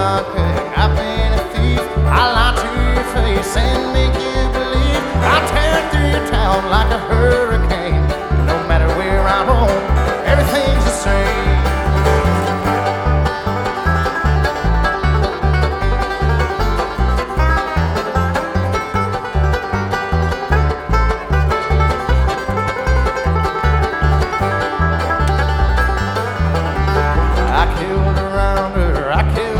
could I've been a thief. I lie to your face and make you believe I tear through your town like a hurricane.